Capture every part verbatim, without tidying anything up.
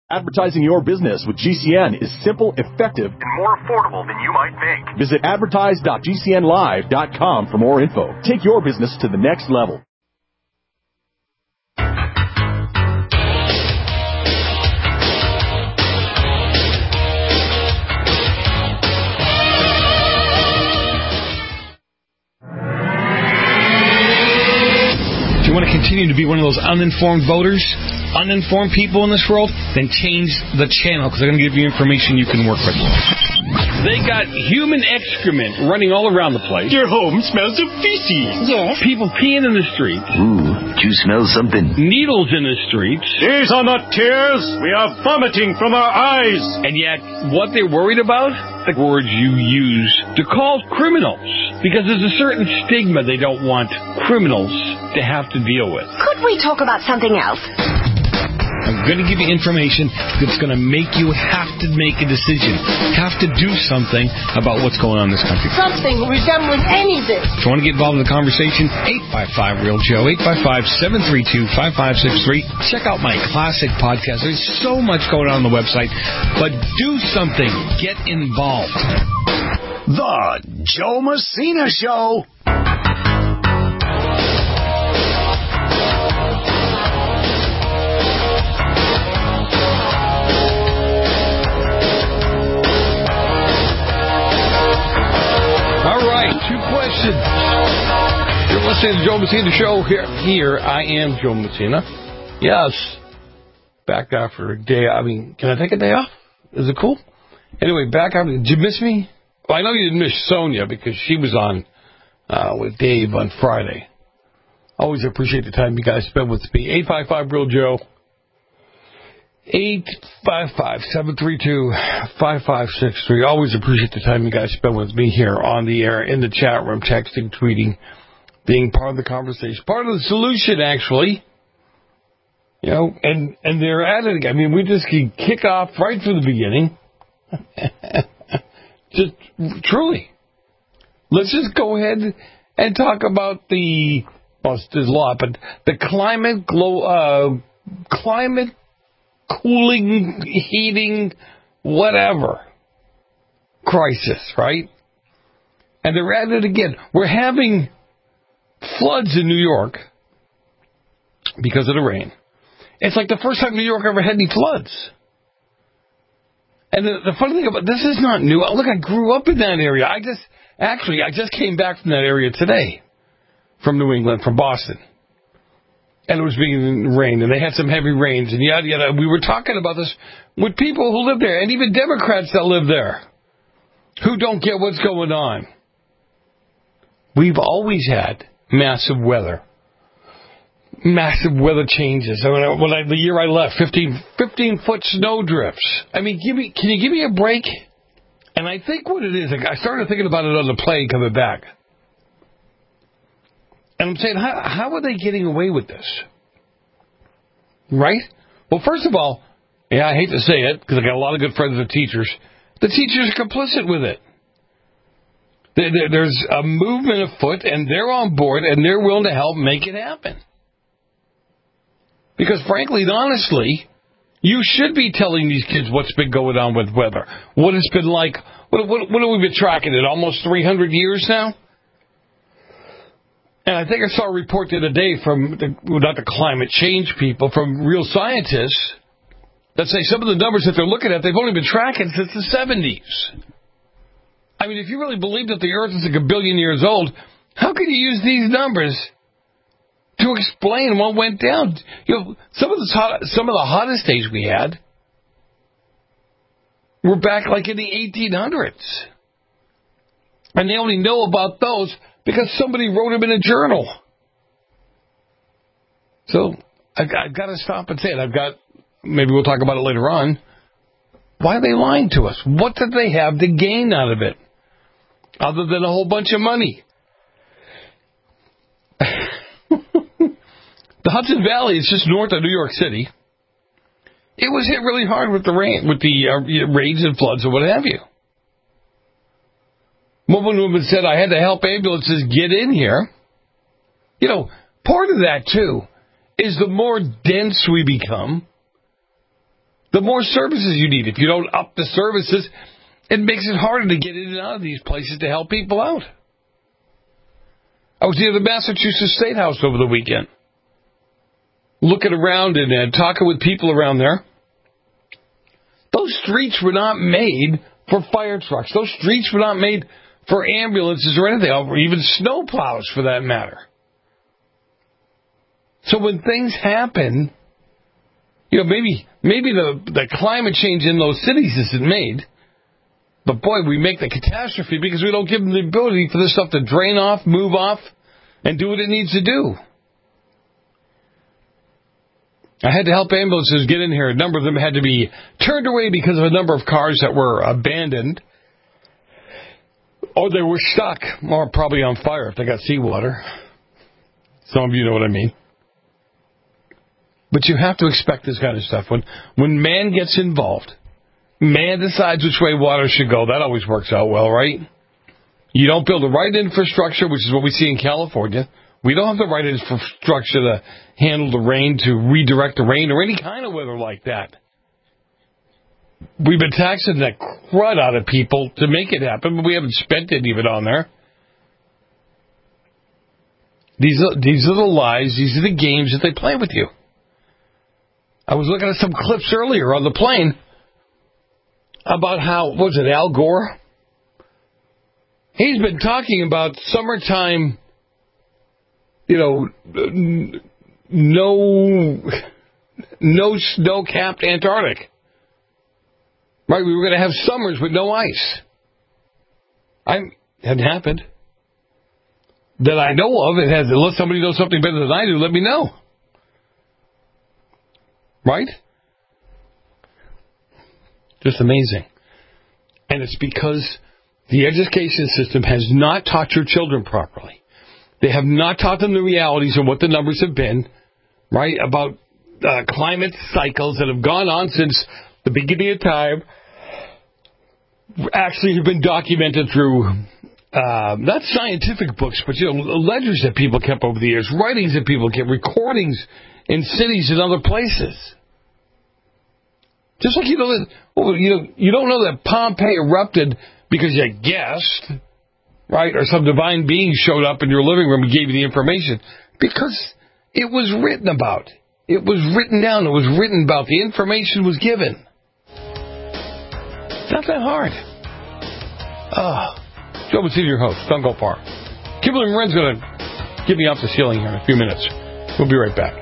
Advertising your business with G C N is simple, effective, and more affordable than you might think. Visit advertise dot g c n live dot com for more info. Take your business to the next level. If you want to continue to be one of those uninformed voters, uninformed people in this world, then change the channel because they're going to give you information you can work with. They got human excrement running all around the place. Your home smells of feces. Yes. People peeing in the streets. Ooh, do you smell something? Needles in the streets. These are not tears. We are vomiting from our eyes. And yet, what they're worried about? The words you use to call criminals. Because there's a certain stigma they don't want criminals to have to deal with. Could we talk about something else? I'm going to give you information that's going to make you have to make a decision, have to do something about what's going on in this country. Something resembling anything. If you want to get involved in the conversation, eight five five, real Joe, eight five five, seven three two, five five six three. Check out my classic podcast. There's so much going on on the website, but do something. Get involved. The Joe Messina Show. Two questions. You're listening to Joe Messina Show. Here, here I am, Joe Messina. Yes. Back after a day. I mean, can I take a day off? Is it cool? Anyway, back after. Did you miss me? Well, I know you didn't miss Sonia because she was on uh, with Dave on Friday. Always appreciate the time you guys spend with me. eight five five, real Joe. eight five five, seven three two, five five six three. Always appreciate the time you guys spend with me here on the air, in the chat room, texting, tweeting, being part of the conversation. Part of the solution, actually. You know, and, and they're at it again. I mean, we just can kick off right from the beginning. Just, truly. Let's just go ahead and talk about the, well, there's a lot, but the climate, glow, uh, climate, cooling, heating, whatever crisis, right? And they're at it again. We're having floods in New York because of the rain. It's like the first time New York ever had any floods. And the, the funny thing about this is not new. Look, I grew up in that area. I just, actually, I just came back from that area today, from New England, from Boston. And it was being rained, and they had some heavy rains, and yada, yada. We were talking about this with people who live there, and even Democrats that live there, who don't get what's going on. We've always had massive weather. Massive weather changes. I mean, when I, the year I left, fifteen, fifteen-foot snow drifts. I mean, give me, can you give me a break? And I think what it is, I started thinking about it on the plane coming back. And I'm saying, how, how are they getting away with this? Right? Well, first of all, yeah, I hate to say it, because I got a lot of good friends that are teachers. The teachers are complicit with it. There, there, there's a movement afoot, and they're on board, and they're willing to help make it happen. Because frankly and honestly, you should be telling these kids what's been going on with weather. What it's been like. What, what, what have we been tracking it? Almost three hundred years now? And I think I saw a report the other day from, the, well, not the climate change people, from real scientists that say some of the numbers that they're looking at, they've only been tracking since the seventies. I mean, if you really believe that the Earth is like a billion years old, how can you use these numbers to explain what went down? You know, some of the hot, some of the hottest days we had were back like in the eighteen hundreds. And they only know about those because somebody wrote them in a journal. So I've, I've got to stop and say it. I've got, maybe we'll talk about it later on. Why are they lying to us? What did they have to gain out of it? Other than a whole bunch of money. The Hudson Valley is just north of New York City. It was hit really hard with the rain, with the uh, rains and floods and what have you. One woman said, I had to help ambulances get in here. You know, part of that, too, is the more dense we become, the more services you need. If you don't up the services, it makes it harder to get in and out of these places to help people out. I was near the Massachusetts State House over the weekend, looking around and uh, talking with people around there. Those streets were not made for fire trucks. Those streets were not made for ambulances or anything, or even snow plows for that matter. So when things happen, you know, maybe maybe the, the climate change in those cities isn't made, but boy, we make the catastrophe because we don't give them the ability for this stuff to drain off, move off, and do what it needs to do. I had to help ambulances get in here. A number of them had to be turned away because of a number of cars that were abandoned. Or they were stuck, or probably on fire if they got seawater. Some of you know what I mean. But you have to expect this kind of stuff. When, when man gets involved, man decides which way water should go. That always works out well, right? You don't build the right infrastructure, which is what we see in California. We don't have the right infrastructure to handle the rain, to redirect the rain, or any kind of weather like that. We've been taxing the crud out of people to make it happen, but we haven't spent any of it on there. These are, these are the lies, these are the games that they play with you. I was looking at some clips earlier on the plane about how, what was it, Al Gore? He's been talking about summertime, you know, no, no snow-capped Antarctic. Right, we were going to have summers with no ice. I hadn't happened. That I know of, it has. Unless somebody knows something better than I do, let me know. Right? Just amazing. And it's because the education system has not taught your children properly. They have not taught them the realities of what the numbers have been, right, about uh, climate cycles that have gone on since the beginning of time, actually have been documented through, uh, not scientific books, but, you know, ledgers that people kept over the years, writings that people kept, recordings in cities and other places. Just like you know that, well, you know, you don't know that Pompeii erupted because you guessed, right, or some divine being showed up in your living room and gave you the information, because it was written about. It was written down. It was written about. The information was given. It's not that hard. Oh, Joe Messina, your host. Don't go far. Kimberly Moran's going to get me off the ceiling here in a few minutes. We'll be right back.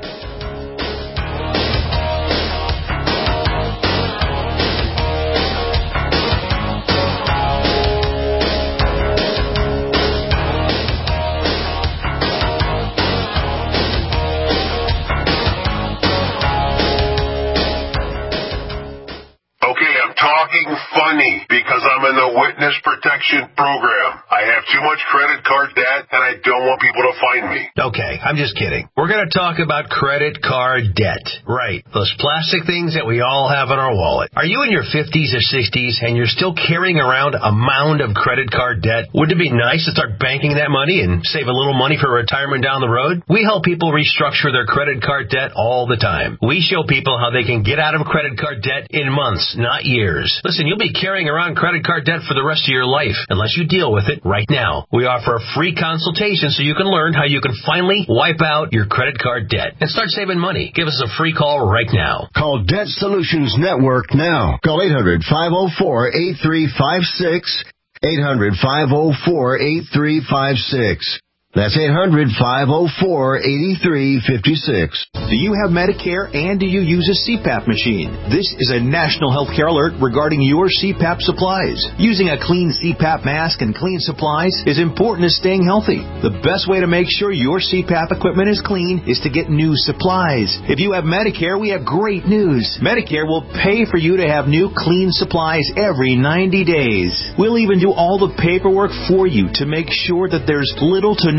Funny, because I'm in the witness protection program. I have too much credit card debt, and I don't want people to find me. Okay, I'm just kidding. We're going to talk about credit card debt. Right, those plastic things that we all have in our wallet. Are you in your fifties or sixties, and you're still carrying around a mound of credit card debt? Wouldn't it be nice to start banking that money and save a little money for retirement down the road? We help people restructure their credit card debt all the time. We show people how they can get out of credit card debt in months, not years. Listen, you'll be carrying around credit card debt for the rest of your life unless you deal with it right now. We offer a free consultation so you can learn how you can finally wipe out your credit card debt and start saving money. Give us a free call right now. Call Debt Solutions Network now. Call eight hundred, five oh four, eight three five six. eight hundred, five oh four, eight three five six. That's eight hundred, five oh four, eight three five six. Do you have Medicare and do you use a C PAP machine? This is a national healthcare alert regarding your C PAP supplies. Using a clean C PAP mask and clean supplies is important to staying healthy. The best way to make sure your C PAP equipment is clean is to get new supplies. If you have Medicare, we have great news. Medicare will pay for you to have new clean supplies every ninety days. We'll even do all the paperwork for you to make sure that there's little to no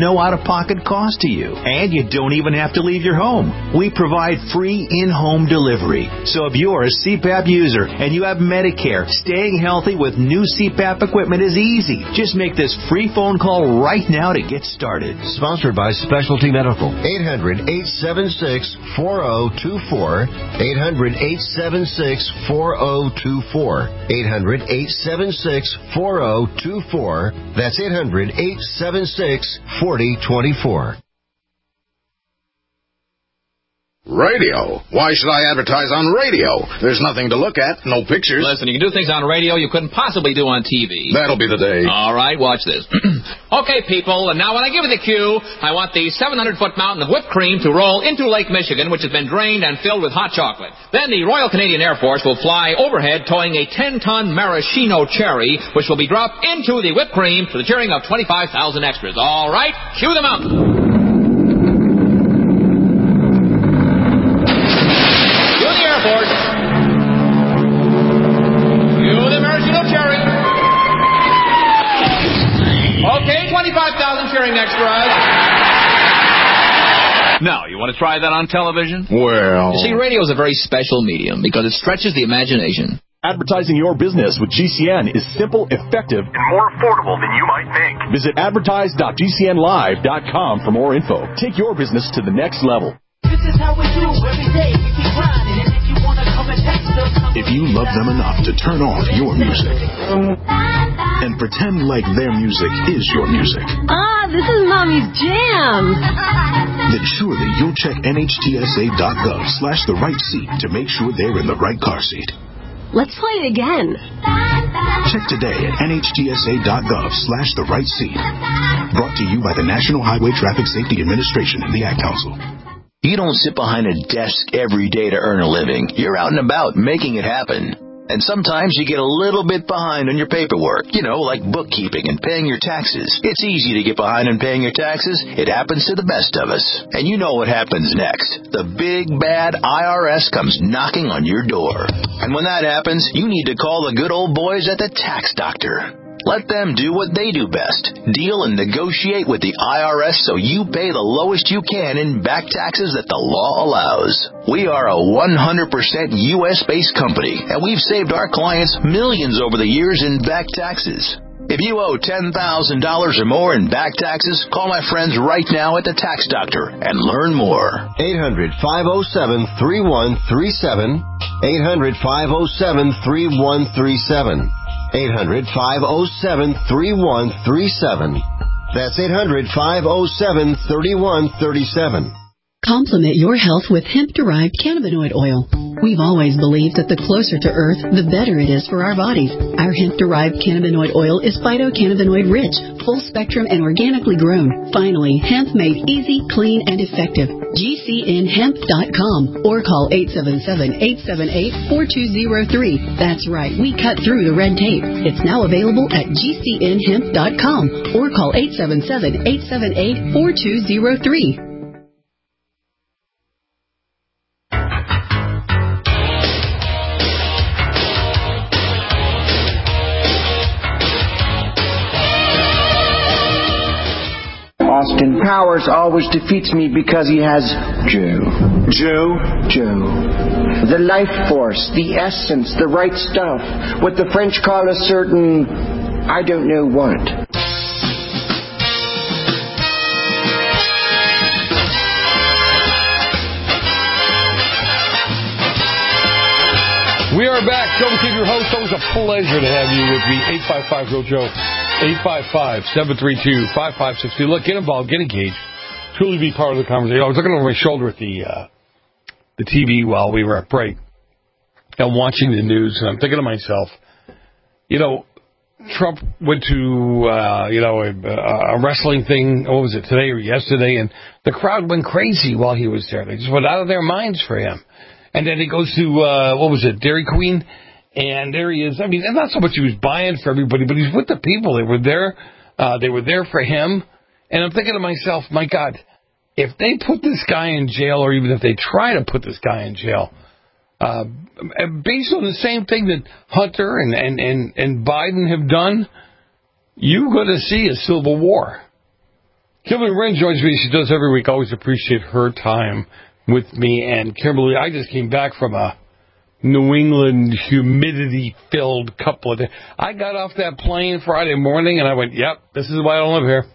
no out-of-pocket cost to you, and you don't even have to leave your home. We provide free in-home delivery. So if you're a C PAP user and you have Medicare, staying healthy with new C PAP equipment is easy. Just make this free phone call right now to get started. Sponsored by Specialty Medical. eight hundred, eight seven six, four zero two four. eight hundred, eight seven six, four zero two four. eight hundred, eight seven six, four zero two four. That's eight hundred, eight seven six, four zero two four. Radio? Why should I advertise on radio? There's nothing to look at, no pictures. Listen, you can do things on radio you couldn't possibly do on T V. That'll be the day. All right, watch this. Okay, people, and now when I give you the cue, I want the seven hundred foot mountain of whipped cream to roll into Lake Michigan, which has been drained and filled with hot chocolate. Then the Royal Canadian Air Force will fly overhead towing a ten ton maraschino cherry, which will be dropped into the whipped cream to the cheering of twenty-five thousand extras. All right, cue the mountain. Okay, twenty-five thousand cheering extras. Now, you want to try that on television? Well... You see, radio is a very special medium because it stretches the imagination. Advertising your business with G C N is simple, effective, and more affordable than you might think. Visit advertise dot G C N live dot com for more info. Take your business to the next level. This is how we do every day. We keep grinding, and if you want to come and text us, if you love them enough to turn on your music and pretend like their music is your music. Ah, this is Mommy's jam. Then surely you'll check N H T S A dot gov slash the right seat to make sure they're in the right car seat. Let's play it again. Check today at N H T S A dot gov slash the right seat. Brought to you by the National Highway Traffic Safety Administration and the Ad Council. You don't sit behind a desk every day to earn a living. You're out and about making it happen. And sometimes you get a little bit behind on your paperwork, you know, like bookkeeping and paying your taxes. It's easy to get behind on paying your taxes. It happens to the best of us. And you know what happens next. The big, bad I R S comes knocking on your door. And when that happens, you need to call the good old boys at the Tax Doctor. Let them do what they do best. Deal and negotiate with the I R S so you pay the lowest you can in back taxes that the law allows. We are a one hundred percent U S based company, and we've saved our clients millions over the years in back taxes. If you owe ten thousand dollars or more in back taxes, call my friends right now at the Tax Doctor and learn more. eight hundred, five oh seven, three one three seven. eight hundred, five oh seven, three one three seven. eight hundred, five oh seven, three one three seven. That's eight hundred, five oh seven, three one three seven. Complement your health with hemp-derived cannabinoid oil. We've always believed that the closer to Earth, the better it is for our bodies. Our hemp-derived cannabinoid oil is phytocannabinoid-rich, full-spectrum, and organically grown. Finally, hemp made easy, clean, and effective. G C N hemp dot com or call eight seven seven, eight seven eight, four two zero three. That's right, we cut through the red tape. It's now available at G C N hemp dot com or call eight seven seven, eight seven eight, four two zero three. Austin Powers always defeats me because he has Joe. Joe? Joe. The life force, the essence, the right stuff. What the French call a certain, I don't know what. We are back. Joe McKean, your host. Always a pleasure to have you with me. eight five five, Real Joe. eight five five, seven three two, five five six two. Look, get involved, get engaged. Truly be part of the conversation. I was looking over my shoulder at the uh, the T V while we were at break and watching the news, and I'm thinking to myself, you know, Trump went to, uh, you know, a, a wrestling thing, what was it, today or yesterday, and the crowd went crazy while he was there. They just went out of their minds for him. And then he goes to, uh, what was it, Dairy Queen, and there he is. I mean, not so much he was buying for everybody, but he's with the people. They were there. Uh, they were there for him. And I'm thinking to myself, my God, if they put this guy in jail, or even if they try to put this guy in jail, uh, based on the same thing that Hunter and, and, and, and Biden have done, you're going to see a civil war. Kimberly Wren joins me. She does every week. Always appreciate her time with me. And Kimberly, I just came back from a New England humidity-filled couple of days. I got off that plane Friday morning, and I went, yep, this is why I don't live here.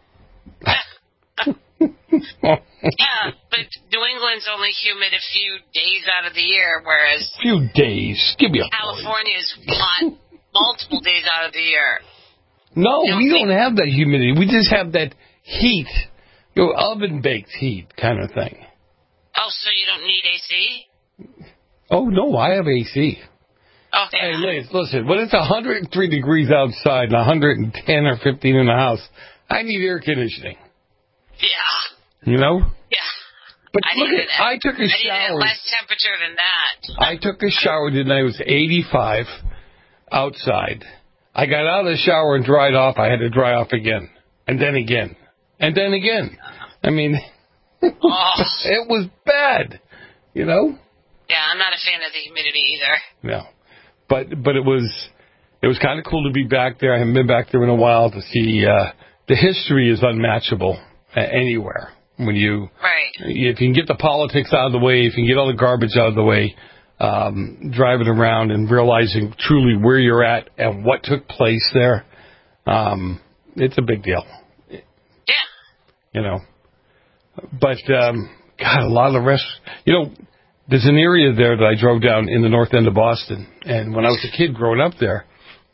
Yeah, but New England's only humid a few days out of the year, whereas few days. Give me a California's hot multiple days out of the year. No, we don't have that humidity. We just have that heat, you know, oven-baked heat kind of thing. Oh, so you don't need A C? Oh, no, I have A C. Oh, hey, Liz, listen, when it's one hundred three degrees outside and one hundred ten or fifteen in the house, I need air conditioning. Yeah. You know? Yeah. But I look needed at, I took a I shower. needed less temperature than that. I took a shower tonight. It was eighty-five outside. I got out of the shower and dried off. I had to dry off again. And then again. And then again. I mean, oh. It was bad. You know? Yeah, I'm not a fan of the humidity either. No. But but it was it was kind of cool to be back there. I haven't been back there in a while to see. Uh, the history is unmatchable uh, anywhere. When you, right. If you can get the politics out of the way, if you can get all the garbage out of the way, um, driving around and realizing truly where you're at and what took place there, um, it's a big deal. Yeah. You know. But, um, God, a lot of the rest, you know, there's an area there that I drove down in the north end of Boston, and when I was a kid growing up there,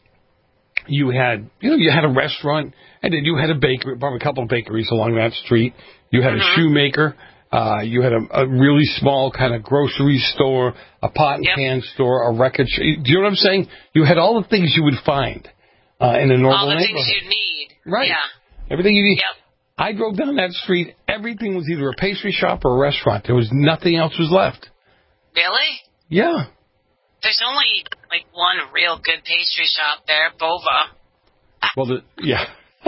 you had, you know, you had a restaurant, and then you had a bakery, probably a couple of bakeries along that street. You had mm-hmm. a shoemaker. Uh, you had a, a really small kind of grocery store, a pot and yep. can store, a record shop. Do you know what I'm saying? You had all the things you would find uh, in a normal all the neighborhood. things you need. Right. Yeah. Everything you need. Yep. I drove down that street. Everything was either a pastry shop or a restaurant. There was nothing else was left. Really? Yeah. There's only, like, one real good pastry shop there, Bova. Well, the, yeah.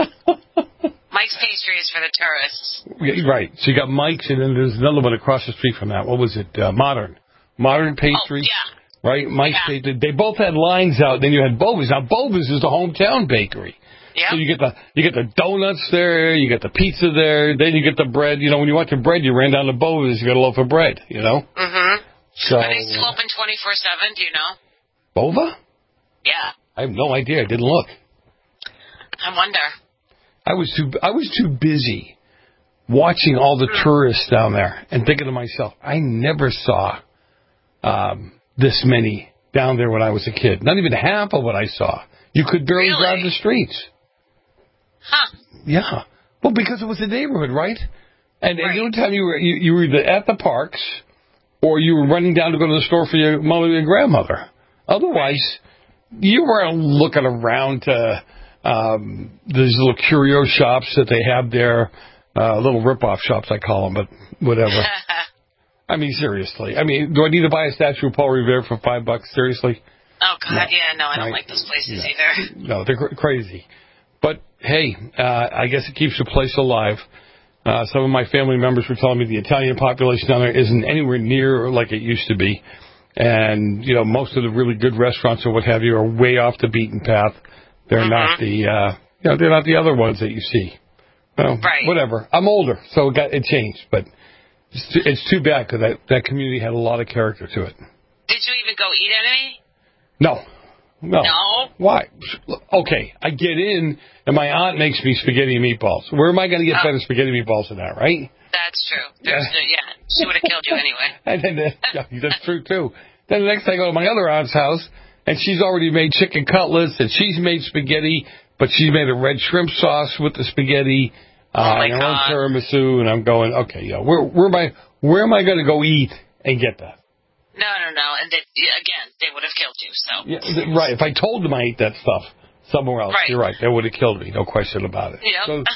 Mike's Pastry is for the tourists. Yeah, right. So you got Mike's, and then there's another one across the street from that. What was it? Uh, Modern. Modern Pastry. Oh, yeah. Right? Mike's yeah. Pastry. They both had lines out. Then you had Bova's. Now, Bova's is the hometown bakery. Yeah. So you get the you get the donuts there, you get the pizza there, then you get the bread. You know, when you want your bread, you ran down to Bova's, you got a loaf of bread, you know? Mm-hmm. So, are they still open twenty-four seven, do you know? Bova? Yeah. I have no idea. I didn't look. I wonder. I was too I was too busy watching all the tourists down there and thinking to myself, I never saw um, this many down there when I was a kid. Not even half of what I saw. You could barely really? drive the streets. Huh. Yeah. Well, because it was a neighborhood, right? And, right. and the only time you were you, you were either at the parks or you were running down to go to the store for your mother and grandmother. Otherwise, you weren't looking around to um, these little curio shops that they have there, uh, little rip-off shops, I call them, but whatever. I mean, seriously. I mean, do I need to buy a statue of Paul Revere for five bucks? Seriously? Oh, God, no. yeah, no, I don't right. like those places no. either. No, they're cr- crazy. But, hey, uh, I guess it keeps the place alive. Uh, some of my family members were telling me the Italian population down there isn't anywhere near like it used to be. And, you know, most of the really good restaurants or what have you are way off the beaten path. They're mm-hmm. not the, uh, you know, they're not the other ones that you see. Well, right. whatever. I'm older, so it, got, it changed. But it's too, it's too bad because that, that community had a lot of character to it. Did you even go eat any? No. No. No? Why? Okay, I get in, and my aunt makes me spaghetti and meatballs. Where am I going to get oh. better spaghetti and meatballs than that, right? That's true. There's yeah. No, yeah, she would have killed you anyway. And then the, that's true, too. Then the next day I go to my other aunt's house, and she's already made chicken cutlets, and she's made spaghetti, but she's made a red shrimp sauce with the spaghetti, oh uh, my and her God. own tiramisu, and I'm going, okay, yeah, where, where am I, where am I going to go eat and get that? No, no, no. And they, again, they would have killed you. So yeah, right. If I told them I ate that stuff somewhere else, right. you're right. They would have killed me. No question about it. Yep. So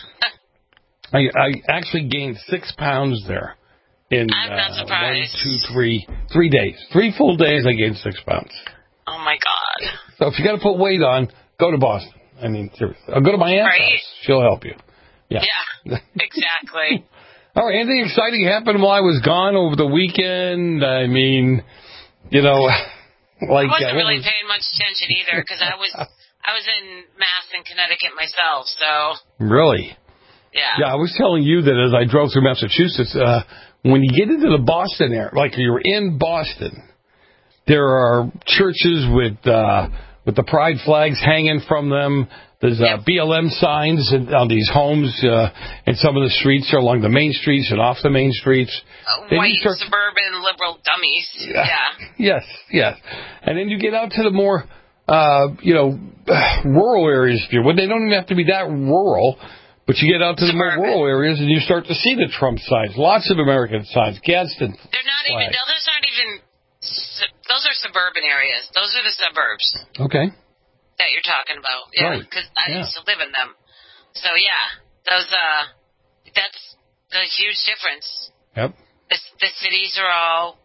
I, I actually gained six pounds there in I'm not uh, surprised. one, two, three, three days. Three full days. I gained six pounds. Oh my God. So if you got to put weight on, go to Boston. I mean, seriously, I'll go to my aunt's right. house. She'll help you. Yeah. Yeah. Exactly. All right, anything exciting happened while I was gone over the weekend? I mean, you know, like... I wasn't uh, really was... paying much attention either because I was I was in Mass and Connecticut myself, so... Really? Yeah. Yeah, I was telling you that as I drove through Massachusetts, uh, when you get into the Boston area, like you're in Boston, there are churches with uh, with the pride flags hanging from them. There's uh, B L M signs on these homes, uh, and some of the streets are along the main streets and off the main streets. Uh, white start... suburban liberal dummies. Yeah. yeah. Yes, yes. And then you get out to the more, uh, you know, rural areas. If you're, well, they don't even have to be that rural, but you get out to the more rural areas and you start to see the Trump signs. Lots of American signs. Gadsden. They're not flag. even. No, those aren't even. Those are suburban areas. Those are the suburbs. Okay. That you're talking about, yeah, because right. I yeah. used to live in them. So yeah, those uh, that's the huge difference. Yep. The, the cities are all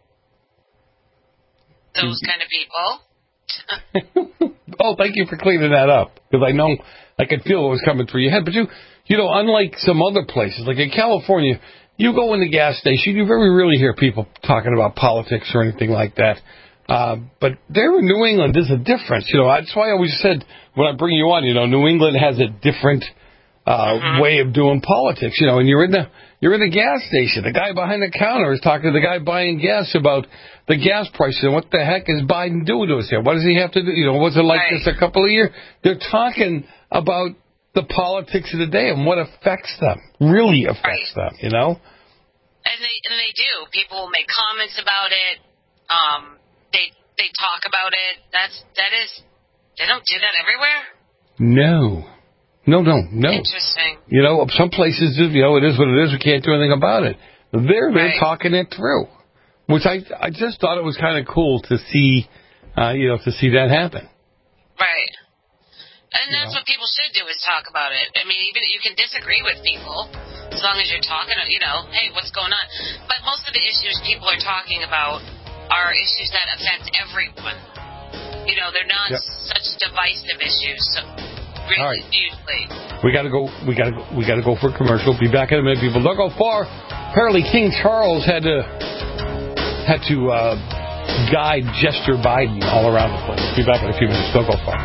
those kind of people. Oh, thank you for cleaning that up, because I know I could feel what was coming through your head. But you, you know, unlike some other places, like in California, you go in the gas station, you very rarely hear people talking about politics or anything like that. Uh, but there in New England, there's a difference. You know, that's why I always said when I bring you on, you know, New England has a different uh, mm-hmm. way of doing politics. You know, and you're in the you're in the gas station. The guy behind the counter is talking to the guy buying gas about the gas prices and what the heck is Biden doing to us here? What does he have to do? You know, was it like right. this a couple of years? They're talking about the politics of the day and what affects them, really affects right. them. You know, and they and they do. People will make comments about it. Um. They they talk about it. That's that is they don't do that everywhere. No, no, no, no. Interesting. You know, some places, you know, it is what it is. We can't do anything about it. They're they're right. talking it through, which I I just thought it was kind of cool to see, uh, you know, to see that happen. Right. And that's you know? what people should do is talk about it. I mean, even you can disagree with people as long as you're talking. You know, hey, what's going on? But most of the issues people are talking about are issues that affect everyone. You know, they're not yep. such divisive issues. So really, all right. usually. We gotta go. We gotta. Go, we gotta go for a commercial. Be back in a minute, people. Don't go far. Apparently, King Charles had to had to uh, guide Jester Biden all around the place. Be back in a few minutes. Don't go far.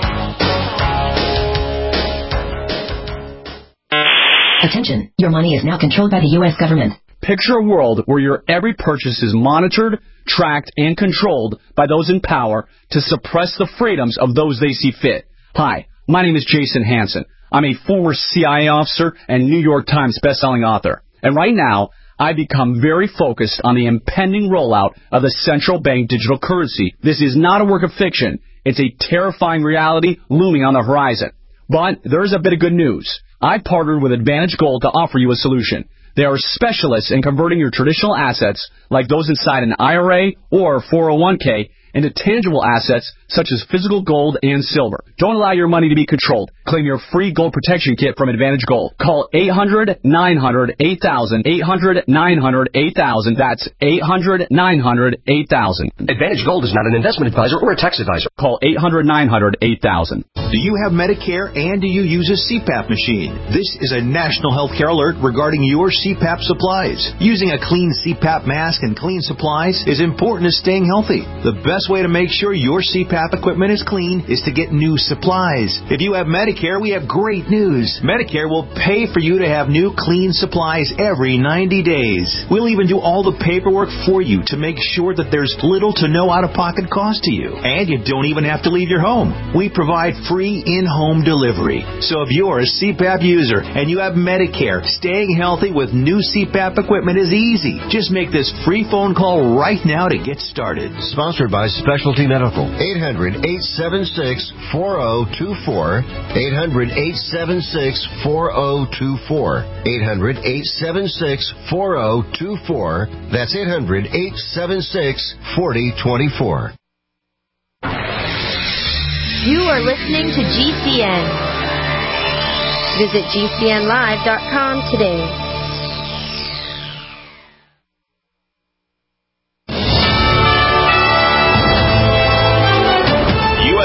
Attention! Your money is now controlled by the U S government. Picture a world where your every purchase is monitored, tracked, and controlled by those in power to suppress the freedoms of those they see fit. Hi, my name is Jason Hansen. I'm a former C I A officer and New York Times bestselling author. And right now, I've become very focused on the impending rollout of the central bank digital currency. This is not a work of fiction. It's a terrifying reality looming on the horizon. But there's a bit of good news. I partnered with Advantage Gold to offer you a solution. They are specialists in converting your traditional assets, like those inside an I R A or four oh one k, into tangible assets such as physical gold and silver. Don't allow your money to be controlled. Claim your free gold protection kit from Advantage Gold. Call eight hundred, nine hundred, eight thousand, eight hundred, nine hundred, eight thousand. That's eight hundred, nine hundred, eight thousand. Advantage Gold is not an investment advisor or a tax advisor. Call eight hundred, nine hundred, eight thousand. Do you have Medicare and do you use a C PAP machine? This is a national healthcare alert regarding your C PAP supplies. Using a clean C PAP mask and clean supplies is important to staying healthy. The best way to make sure your C PAP equipment is clean is to get new supplies. If you have Medicare, we have great news. Medicare will pay for you to have new clean supplies every ninety days. We'll even do all the paperwork for you to make sure that there's little to no out-of-pocket cost to you. And you don't even have to leave your home. We provide free in-home delivery. So if you're a C PAP user and you have Medicare, staying healthy with new C PAP equipment is easy. Just make this free phone call right now to get started. Sponsored by Specialty Medical. eight hundred, eight seven six, four oh two four. eight hundred, eight seven six, four oh two four. eight hundred, eight seven six, four oh two four. That's eight hundred, eight seven six, four oh two four. You are listening to G C N. Visit G C N live dot com today.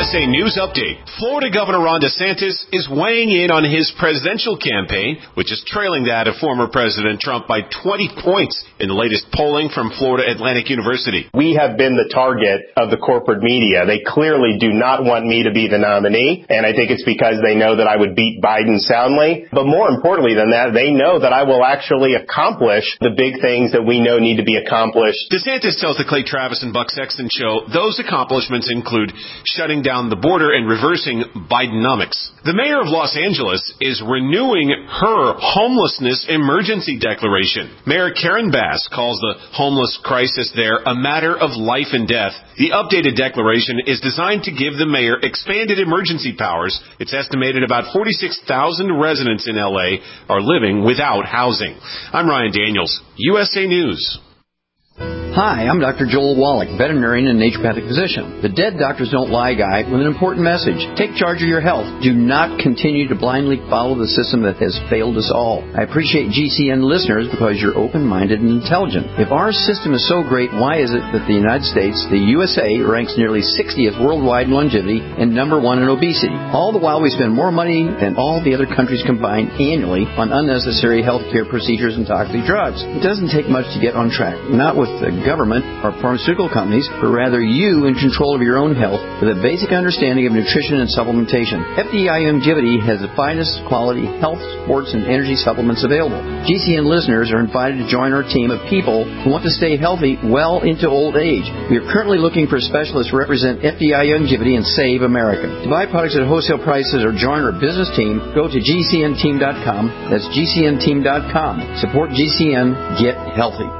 S A News Update. Florida Governor Ron DeSantis is weighing in on his presidential campaign, which is trailing that of former President Trump by twenty points in the latest polling from Florida Atlantic University. We have been the target of the corporate media. They clearly do not want me to be the nominee, and I think it's because they know that I would beat Biden soundly. But more importantly than that, they know that I will actually accomplish the big things that we know need to be accomplished. DeSantis tells the Clay Travis and Buck Sexton show those accomplishments include shutting down the border and reversing Bidenomics. The mayor of Los Angeles is renewing her homelessness emergency declaration. Mayor Karen Bass calls the homeless crisis there a matter of life and death. The updated declaration is designed to give the mayor expanded emergency powers. It's estimated about forty-six thousand residents in L A are living without housing. I'm Ryan Daniels, U S A News. Hi, I'm Doctor Joel Wallach, veterinarian and naturopathic physician. The Dead Doctors Don't Lie guy with an important message. Take charge of your health. Do not continue to blindly follow the system that has failed us all. I appreciate G C N listeners because you're open-minded and intelligent. If our system is so great, why is it that the United States, the U S A, ranks nearly sixtieth worldwide in longevity and number one in obesity? All the while we spend more money than all the other countries combined annually on unnecessary health care procedures and toxic drugs. It doesn't take much to get on track. Not with the government or pharmaceutical companies, but rather you in control of your own health with a basic understanding of nutrition and supplementation. F D I Longevity has the finest quality health, sports, and energy supplements available. G C N listeners are invited to join our team of people who want to stay healthy well into old age. We are currently looking for specialists to represent F D I Longevity and Save America. To buy products at wholesale prices or join our business team, go to G C N team dot com. That's G C N team dot com. Support G C N. Get healthy.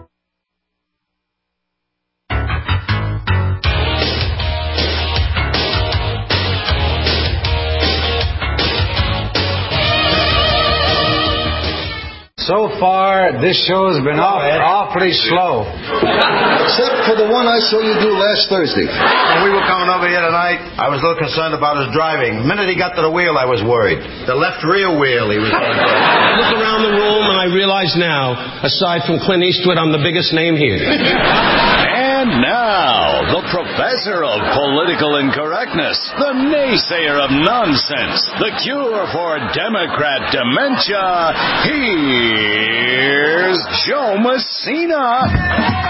So far, this show has been off, awfully slow. Except for the one I saw you do last Thursday. When we were coming over here tonight, I was a little concerned about his driving. The minute he got to the wheel, I was worried. The left rear wheel, he was going to I look around the room and I realize now, aside from Clint Eastwood, I'm the biggest name here. And now, the professor of political incorrectness, the naysayer of nonsense, the cure for Democrat dementia, here's Joe Messina.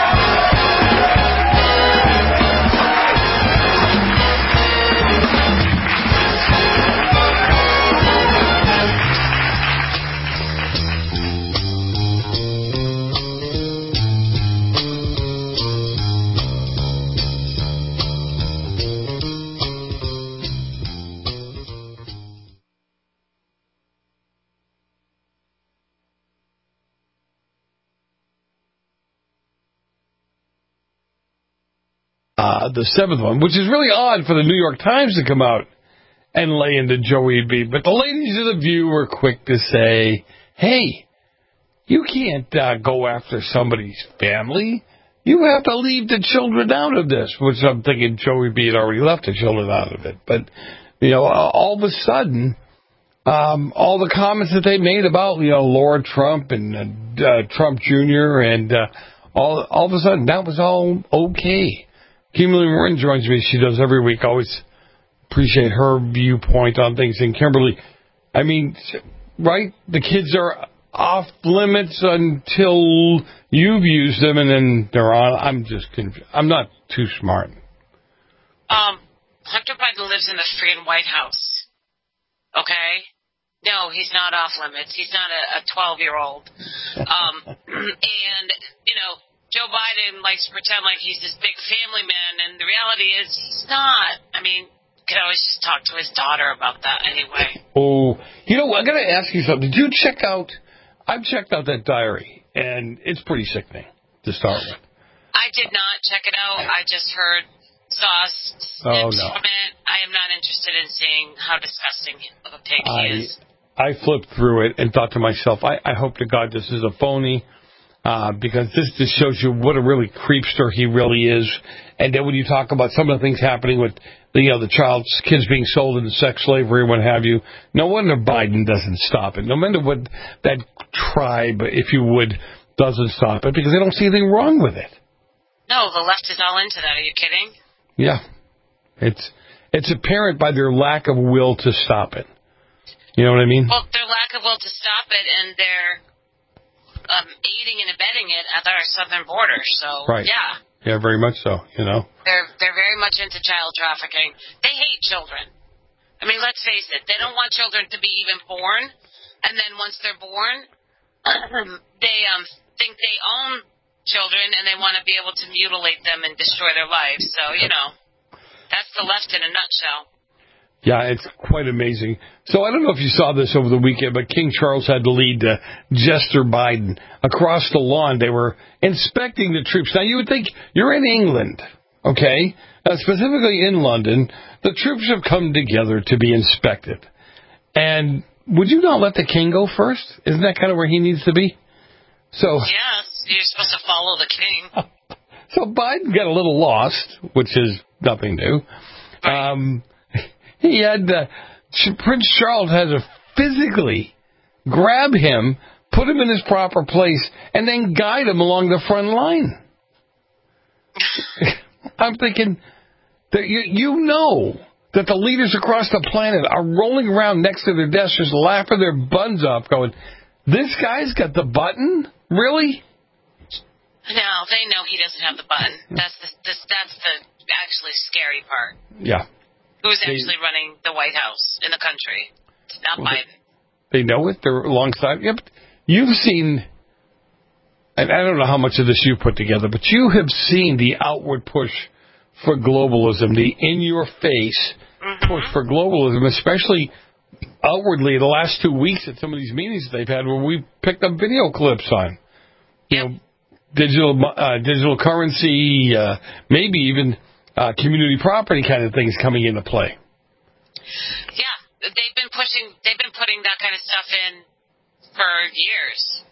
Uh, the seventh one, which is really odd for the New York Times to come out and lay into Joey B. But the ladies of The View were quick to say, hey, you can't uh, go after somebody's family. You have to leave the children out of this, which I'm thinking Joey B. had already left the children out of it. But, you know, all of a sudden, um, all the comments that they made about, you know, Laura Trump and uh, uh, Trump Junior and uh, all, all of a sudden, that was all okay. Kimberly Morin joins me. She does every week. I always appreciate her viewpoint on things. And Kimberly, I mean, right? The kids are off limits until you've used them, and then they're on. I'm just confused. I'm not too smart. Um, Hunter Biden lives in the freaking White House. Okay? No, he's not off limits. He's not a twelve-year-old. Um, and, you know, Joe Biden likes to pretend like he's this big family man, and the reality is he's not. I mean, you could always just talk to his daughter about that anyway. Oh, you know, I got to ask you something. Did you check out, I've checked out that diary, and it's pretty sickening to start with. I did not check it out. I just heard, saw snips oh, no. from it. I am not interested in seeing how disgusting of a pig I, he is. I flipped through it and thought to myself, I, I hope to God this is a phony. Uh, because this just shows you what a really creepster he really is. And then when you talk about some of the things happening with the, you know, the child's kids being sold into sex slavery and what have you, no wonder Biden doesn't stop it. No wonder what that tribe, if you would, doesn't stop it, because they don't see anything wrong with it. No, the left is all into that. Are you kidding? Yeah. It's it's apparent by their lack of will to stop it. You know what I mean? Well, their lack of will to stop it, and they're um, aiding and abetting it at our southern border. So, right. yeah. Yeah, very much so, you know. They're they're very much into child trafficking. They hate children. I mean, let's face it. They don't want children to be even born, and then once they're born, they um think they own children, and they want to be able to mutilate them and destroy their lives. So, you know, that's the left in a nutshell. Yeah, it's quite amazing. So I don't know if you saw this over the weekend, but King Charles had to lead uh, Jester Biden across the lawn. They were inspecting the troops. Now, you would think you're in England, okay, uh, specifically in London. The troops have come together to be inspected. And would you not let the king go first? Isn't that kind of where he needs to be? So yes, you're supposed to follow the king. So Biden got a little lost, which is nothing new. Um, he had uh, Prince Charles had to physically grab him, put him in his proper place, and then guide him along the front line. I'm thinking that you, you know that the leaders across the planet are rolling around next to their desks just laughing their buns off going, this guy's got the button? Really? No, they know he doesn't have the button. That's the, this, that's the actually scary part. Yeah. Who's they, actually running the White House in the country? It's not well, Biden. They, they know it. They're alongside. Yeah, but you've seen, and I don't know how much of this you put together, but you have seen the outward push for globalism, the in-your-face mm-hmm. push for globalism, especially outwardly the last two weeks at some of these meetings they've had where we picked up video clips on. You yep. know, digital uh, digital currency, uh, maybe even uh, community property kind of things coming into play. Yeah, they've been pushing, they've been putting that kind of stuff in for years.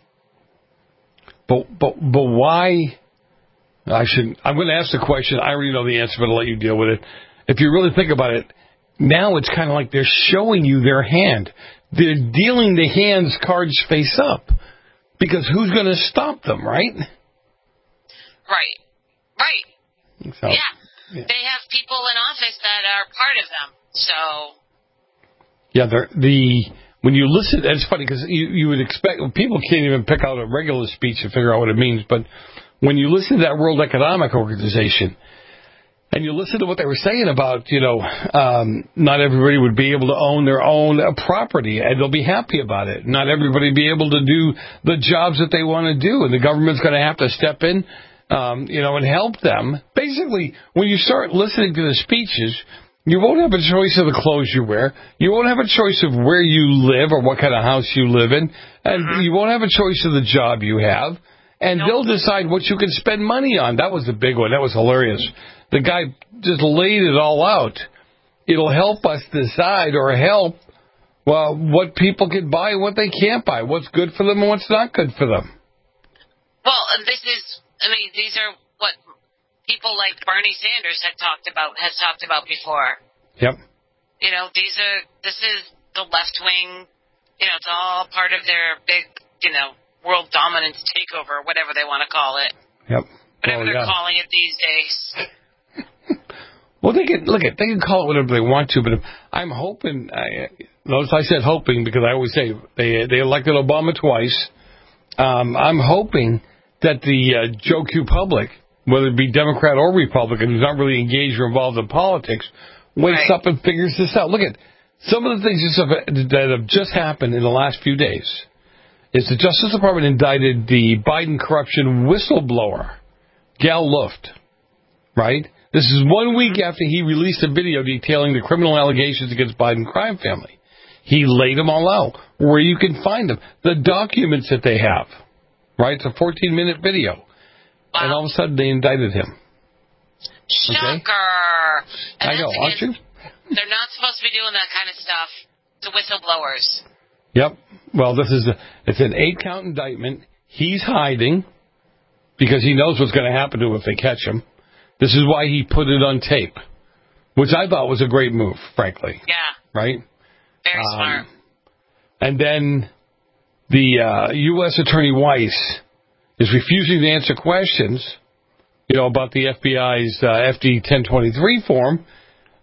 But but but why? I should. I'm going to ask the question. I already know the answer, but I'll let you deal with it. If you really think about it, now it's kind of like they're showing you their hand. They're dealing the hands cards face up. Because who's going to stop them, right? Right. Right. So, yeah. yeah. They have people in office that are part of them. So. Yeah, they're, the when you listen, it's funny because you, you would expect, people can't even pick out a regular speech and figure out what it means, but when you listen to that World Economic Organization, and you listen to what they were saying about, you know, um, not everybody would be able to own their own uh, property, and they'll be happy about it. Not everybody will be able to do the jobs that they want to do, and the government's going to have to step in, um, you know, and help them. Basically, when you start listening to the speeches, you won't have a choice of the clothes you wear. You won't have a choice of where you live or what kind of house you live in, and mm-hmm. you won't have a choice of the job you have. And nope. they'll decide what you can spend money on. That was the big one. That was hilarious. The guy just laid it all out. It'll help us decide or help, well, what people can buy and what they can't buy, what's good for them and what's not good for them. Well, this is, I mean, these are what people like Bernie Sanders had talked about, has talked about before. Yep. You know, these are, this is the left wing, you know, it's all part of their big, you know, world dominance takeover, whatever they want to call it. Yep. Whatever well, they're yeah. calling it these days. Well, they can look at they can call it whatever they want to, but I'm hoping. I, notice I said hoping because I always say they they elected Obama twice. Um, I'm hoping that the uh, Joe Q public, whether it be Democrat or Republican, who's not really engaged or involved in politics, wakes right. up and figures this out. Look at some of the things that have just happened in the last few days. Is the Justice Department indicted the Biden corruption whistleblower, Gal Luft, right? This is one week after he released a video detailing the criminal allegations against Biden crime family. He laid them all out, where you can find them, the documents that they have, right? It's a fourteen-minute video. Wow. And all of a sudden, they indicted him. Shocker. Okay? I know, aren't you? They're not supposed to be doing that kind of stuff to whistleblowers. Yep. Well, this is a, it's an eight-count indictment. He's hiding because he knows what's going to happen to him if they catch him. This is why he put it on tape, which I thought was a great move, frankly. Yeah. Right? Very um, smart. And then the uh, U S Attorney Weiss is refusing to answer questions, you know, about the F B I's uh, F D ten twenty-three form.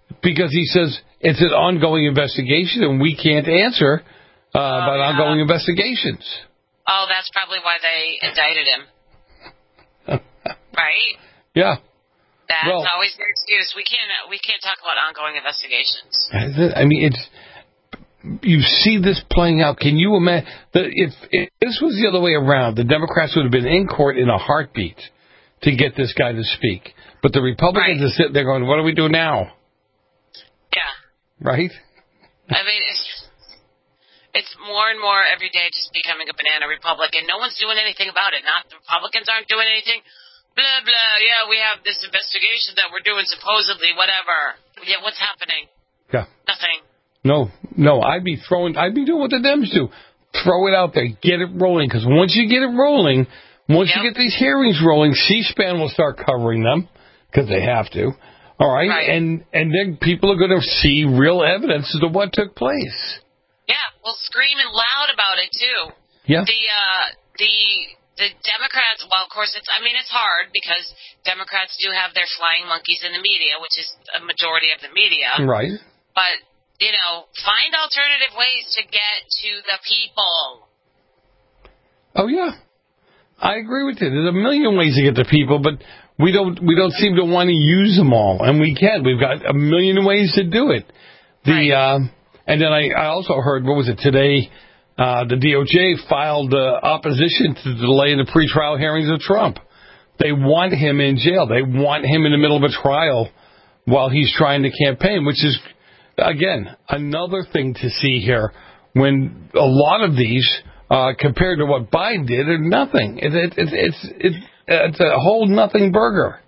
because he says it's an ongoing investigation and we can't answer uh, oh, about yeah. ongoing investigations. Oh, that's probably why they indicted him. Right? Yeah. That's well, always their excuse. We can't we can't talk about ongoing investigations. I mean, it's you see this playing out. Can you imagine that if, if this was the other way around, the Democrats would have been in court in a heartbeat to get this guy to speak. But the Republicans right. are sitting there going, what do we do now? Yeah. Right? I mean, it's, it's more and more every day just becoming a banana republic, and no one's doing anything about it. Not the Republicans aren't doing anything. Blah, blah, yeah, we have this investigation that we're doing supposedly, whatever. Yeah, what's happening? Yeah. Nothing. No, no, I'd be throwing, I'd be doing what the Dems do. Throw it out there, get it rolling, because once you get it rolling, once yep. you get these hearings rolling, C-SPAN will start covering them, because they have to. All right? right, and and then people are going to see real evidence as to what took place. Yeah, well, screaming loud about it too. Yeah. The uh, the the Democrats. Well, of course, it's. I mean, it's hard because Democrats do have their flying monkeys in the media, which is a majority of the media. Right. But you know, find alternative ways to get to the people. Oh yeah, I agree with you. There's a million ways to get to people, but we don't we don't seem to want to use them all, and we can. We've got a million ways to do it. The right. uh, and then I, I also heard, what was it today? Uh, the D O J filed uh, opposition to the delay in the pretrial hearings of Trump. They want him in jail. They want him in the middle of a trial while he's trying to campaign, which is, again, another thing to see here. When a lot of these, uh, compared to what Biden did, are nothing. It, it, it, it's it, it's a whole nothing burger.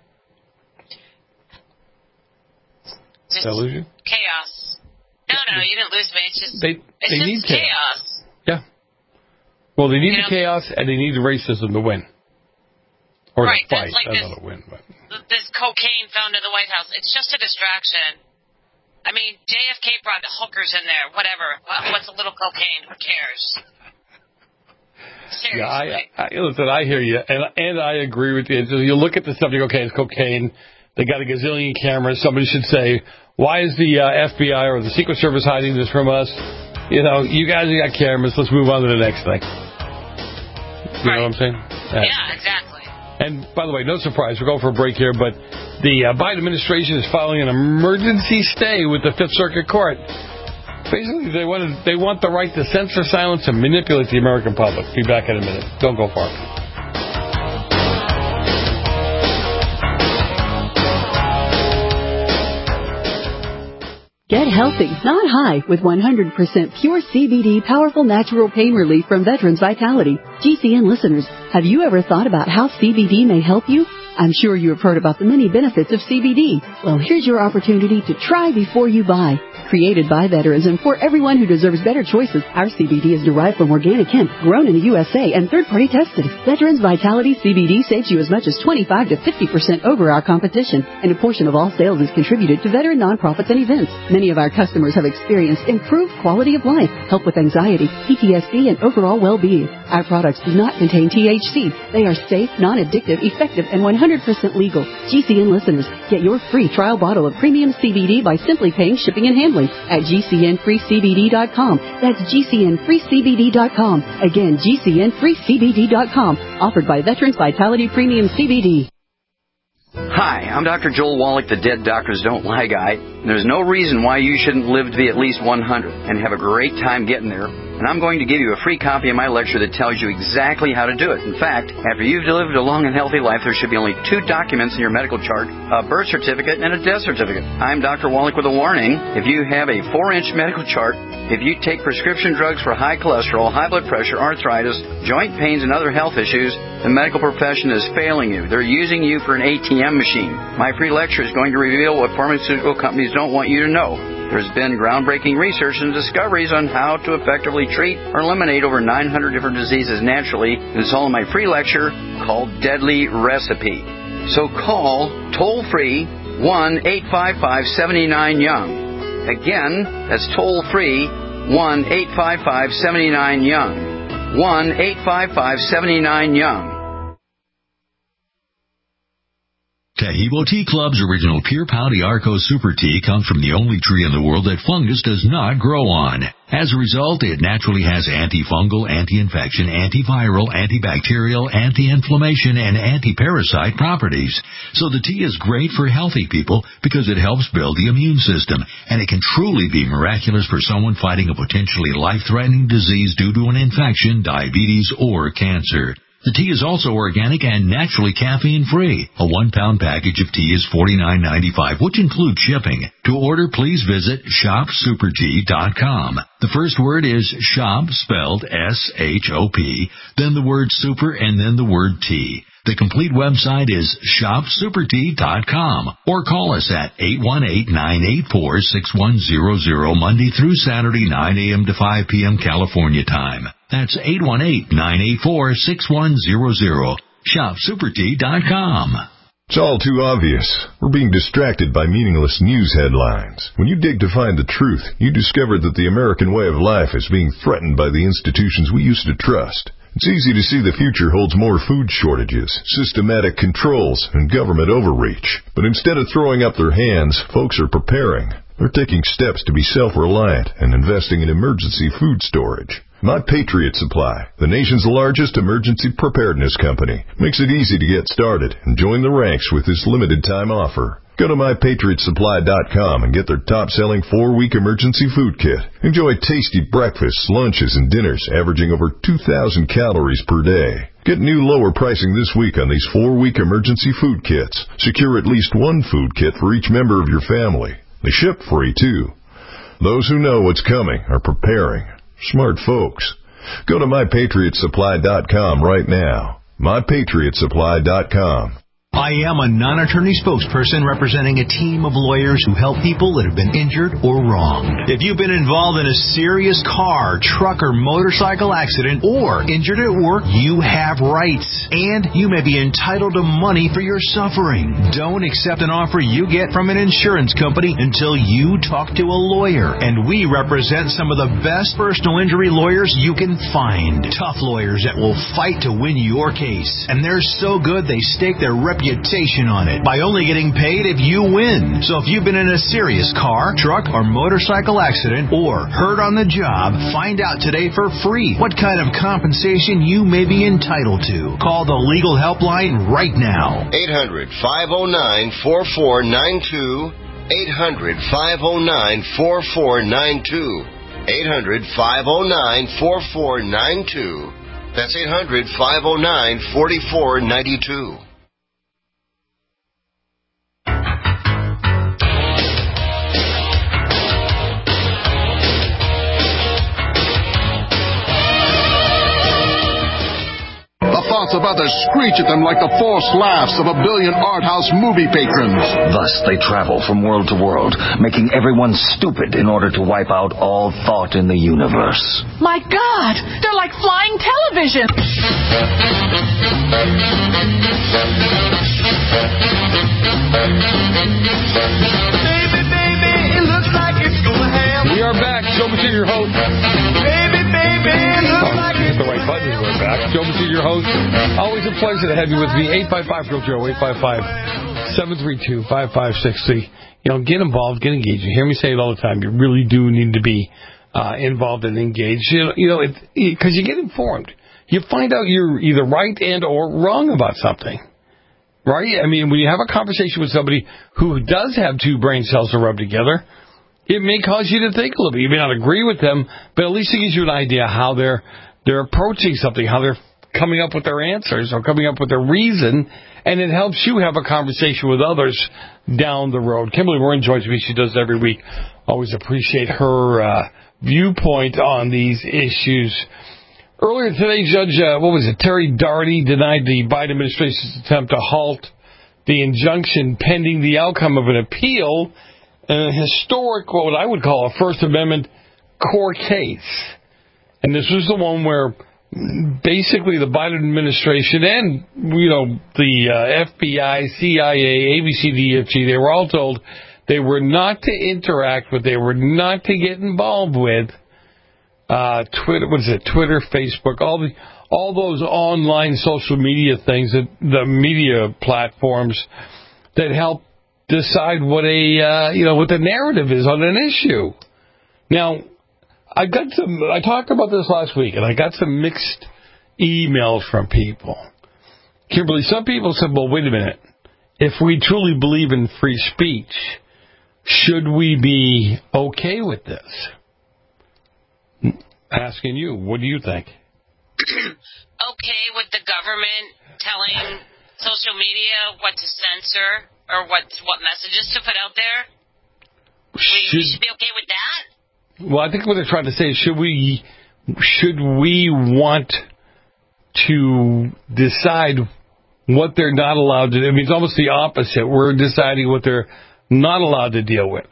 Just Did I lose you? Chaos. No, no, you didn't lose me. It's just, they, it's they just need chaos. chaos. Yeah. Well, they need you the know? chaos, and they need the racism to win. Or right, to fight. like I this, don't know to win, but. This cocaine found in the White House. It's just a distraction. I mean, J F K brought the hookers in there. Whatever. What's a little cocaine? Who cares? Seriously. Yeah, I, I, listen, I hear you, and and I agree with you. So you look at the stuff, you go, okay, it's cocaine. They got a gazillion cameras. Somebody should say, why is the uh, F B I or the Secret Service hiding this from us? You know, you guys got cameras. Let's move on to the next thing. You right. know what I'm saying? Yeah, yeah, exactly. And, by the way, no surprise, we're going for a break here, but the uh, Biden administration is filing an emergency stay with the Fifth Circuit Court. Basically, they want, to, they want the right to censor, silence, and manipulate the American public. Be back in a minute. Don't go far. Get healthy, not high, with one hundred percent pure C B D powerful natural pain relief from Veterans Vitality. G C N listeners, have you ever thought about how C B D may help you? I'm sure you have heard about the many benefits of C B D. Well, here's your opportunity to try before you buy. Created by veterans and for everyone who deserves better choices, our C B D is derived from organic hemp, grown in the U S A, and third-party tested. Veterans Vitality C B D saves you as much as twenty-five to fifty percent over our competition, and a portion of all sales is contributed to veteran nonprofits and events. Many of our customers have experienced improved quality of life, help with anxiety, P T S D, and overall well-being. Our products do not contain T H C. They are safe, non-addictive, effective, and one hundred percent legal. G C N listeners, get your free trial bottle of premium C B D by simply paying shipping and handling at G C N free C B D dot com. That's G C N free C B D dot com. Again, G C N free C B D dot com. Offered by Veterans Vitality Premium C B D. Hi, I'm Doctor Joel Wallach, the Dead Doctors Don't Lie guy. There's no reason why you shouldn't live to be at least one hundred and have a great time getting there. And I'm going to give you a free copy of my lecture that tells you exactly how to do it. In fact, after you've lived a long and healthy life, there should be only two documents in your medical chart, a birth certificate and a death certificate. I'm Doctor Wallach with a warning. If you have a four-inch medical chart, if you take prescription drugs for high cholesterol, high blood pressure, arthritis, joint pains, and other health issues, the medical profession is failing you. They're using you for an A T M machine. My free lecture is going to reveal what pharmaceutical companies don't want you to know. There's been groundbreaking research and discoveries on how to effectively treat or eliminate over nine hundred different diseases naturally. It's all in my free lecture called Deadly Recipe. So call toll-free one eight five five seven nine Young. Again, that's toll-free one eight five five seven nine Young. one eight five five seven nine Young. Tahibo Tea Club's original Pure Pau Arco Super Tea comes from the only tree in the world that fungus does not grow on. As a result, it naturally has antifungal, anti-infection, antiviral, antibacterial, anti-inflammation, and anti-parasite properties. So the tea is great for healthy people because it helps build the immune system, and it can truly be miraculous for someone fighting a potentially life-threatening disease due to an infection, diabetes, or cancer. The tea is also organic and naturally caffeine-free. A one-pound package of tea is forty-nine ninety-five, which includes shipping. To order, please visit shop super tea dot com. The first word is shop, spelled S H O P, then the word super, and then the word tea. The complete website is shop super tea dot com, or call us at eight one eight, nine eight four, six one zero zero Monday through Saturday, nine a.m. to five p.m. California time. That's eight one eight, nine eight four, six one zero zero. shop super tea dot com. It's all too obvious. We're being distracted by meaningless news headlines. When you dig to find the truth, you discover that the American way of life is being threatened by the institutions we used to trust. It's easy to see the future holds more food shortages, systematic controls, and government overreach. But instead of throwing up their hands, folks are preparing. They're taking steps to be self-reliant and investing in emergency food storage. My Patriot Supply, the nation's largest emergency preparedness company, makes it easy to get started and join the ranks with this limited-time offer. Go to my patriot supply dot com and get their top-selling four-week emergency food kit. Enjoy tasty breakfasts, lunches, and dinners averaging over two thousand calories per day. Get new lower pricing this week on these four-week emergency food kits. Secure at least one food kit for each member of your family. They ship free, too. Those who know what's coming are preparing. Smart folks. Go to my patriot supply dot com right now. my patriot supply dot com. I am a non-attorney spokesperson representing a team of lawyers who help people that have been injured or wronged. If you've been involved in a serious car, truck, or motorcycle accident or injured at work, you have rights, and you may be entitled to money for your suffering. Don't accept an offer you get from an insurance company until you talk to a lawyer, and we represent some of the best personal injury lawyers you can find. Tough lawyers that will fight to win your case, and they're so good they stake their reputation reputation on it by only getting paid if you win. So if you've been in a serious car, truck, or motorcycle accident or hurt on the job, find out today for free what kind of compensation you may be entitled to. Call the legal helpline right now. eight hundred, five oh nine, four four nine two. eight hundred, five oh nine, four four nine two. eight hundred, five oh nine, four four nine two. That's eight hundred, five oh nine, four four nine two. Thoughts of others screech at them like the forced laughs of a billion art house movie patrons. Thus they travel from world to world, making everyone stupid in order to wipe out all thought in the universe. My God, they're like flying television. Baby, baby, it looks like it's gonna happen. We are back. Joe Messina, your host. Baby, baby, it looks oh, like hit the right button. We're back. Joe Messina, your host. Always a pleasure to have you with me. eight five five, Real Joe, eight five five, seven three two, five five six three. You know, get involved, get engaged. You hear me say it all the time. You really do need to be uh, involved and engaged. You know, because you, know, you get informed. You find out you're either right and or wrong about something. Right? I mean, when you have a conversation with somebody who does have two brain cells to rub together, it may cause you to think a little bit. You may not agree with them, but at least it gives you an idea how they're they're approaching something, how they're coming up with their answers or coming up with their reason, and it helps you have a conversation with others down the road. Kimberly Warren joins me. She does it every week. Always appreciate her uh, viewpoint on these issues. Earlier today, Judge, uh, what was it, Terry Daugherty denied the Biden administration's attempt to halt the injunction pending the outcome of an appeal in a historic, what I would call a First Amendment court case. And this was the one where basically the Biden administration and, you know, the uh, F B I, C I A, A B C, D F G, they were all told they were not to interact with, they were not to get involved with uh, Twitter, what is it, Twitter, Facebook, all the all those online social media things, that the media platforms that help decide what a uh, you know what the narrative is on an issue. Now, I got some. I talked about this last week, and I got some mixed emails from people. Kimberly, some people said, "Well, wait a minute. If we truly believe in free speech, should we be okay with this?" Asking you, what do you think? Okay with the government telling social media what to censor or what what messages to put out there? Should, we, we should be okay with that? Well, I think what they're trying to say is should we should we want to decide what they're not allowed to do? I mean, it's almost the opposite. We're deciding what they're not allowed to deal with.